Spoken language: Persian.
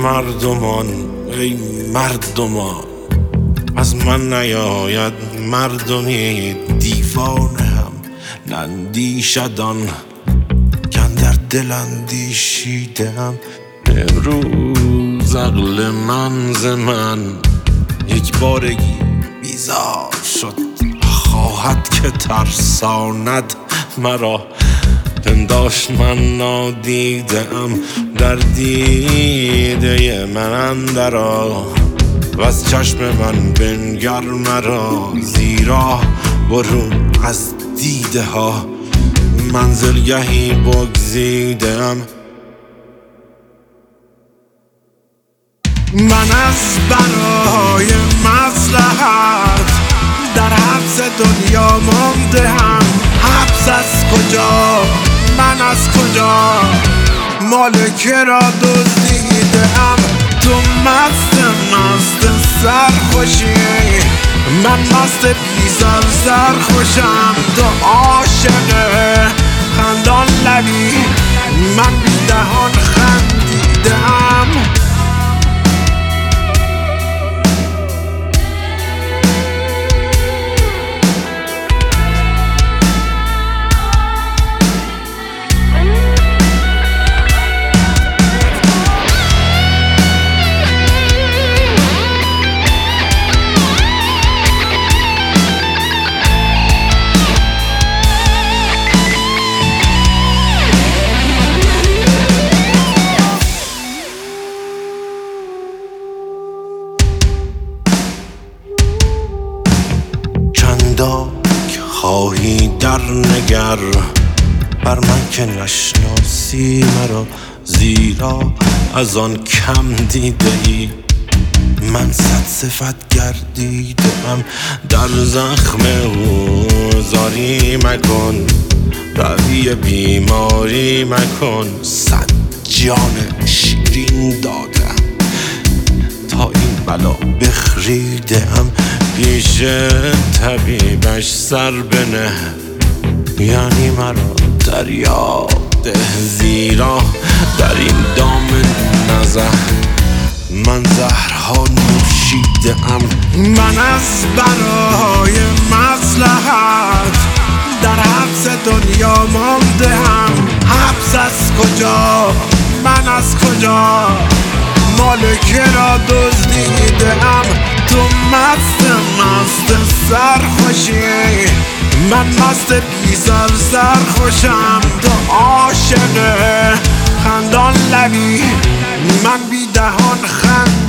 مردمان ای مردمان، از من نیاید مردمی دیوانه هم نندیشدان کن در دل اندیشیدم. امروز عقل من ز من یک بارگی بیزار شد، خواهد که ترساند مرا. پنداشت من نادیدم در دیده من اندرآ، و از چشم من بنگر مرا، زیرا برون از دیده ها منزلگهی بگزیدم. من از برای مصلحت در حبس دنیا مانده هم. حبس از کجا؟ من از کجا؟ مالکه را دزدیدم. تو مست سرخوشی، من مست بیزار سرخوشم. تو عاشق خندان لبی، من بی دهان خندیدم. چنداک خواهی در نگر بر من که نشناسی مرا، زیرا از آن کم دیده ای من صد صفت گردیدم. در زخم او زاری مکن، روی بیماری مکن. صد جان شیرین دادم تا این بلا بخریدم. پیش طبیبش سر بنه، یعنی مرا دریا ده، زیرا در این دام نزه من زهرها نوشیدم. من از برای مصلحت در حبس دنیا مانده هم. حبس از کجا؟ من از کجا؟ مالکه را دزدیدم. تو مست سرخوشی، من مست بیزار سرخوشم. تو عاشق خندان لبی، من بی دهان خند